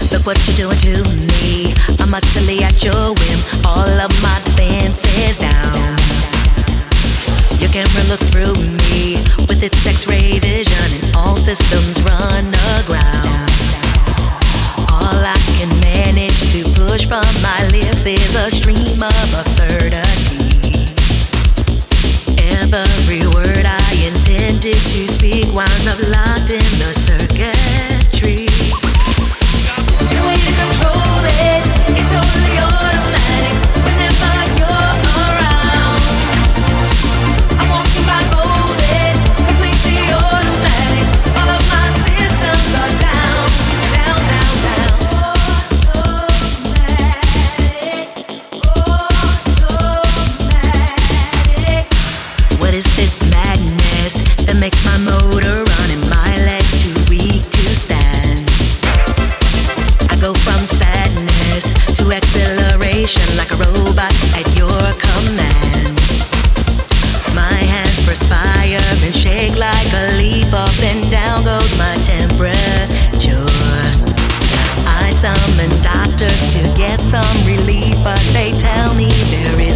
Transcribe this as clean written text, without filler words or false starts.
Look what you're doing to me. I'm utterly at your whim. All of my defenses down. Your camera looks through me with its X-ray vision, and all systems run aground. All I can manage to push from my lips is a stream of absurdity. Every word I intended to speak winds up locked in the circuitry. The way to control it is totally automatic. Whenever you're around, I'm walking by golden, completely automatic. All of my systems are down, down, down, down. Automatic. What is this madness that makes my motor run and my legs too weak to stand? I go from sadness to acceleration like a robot at your command. My hands perspire and shake like a leaf. Up and down goes my temperature. I summon doctors to get some relief, but they tell me there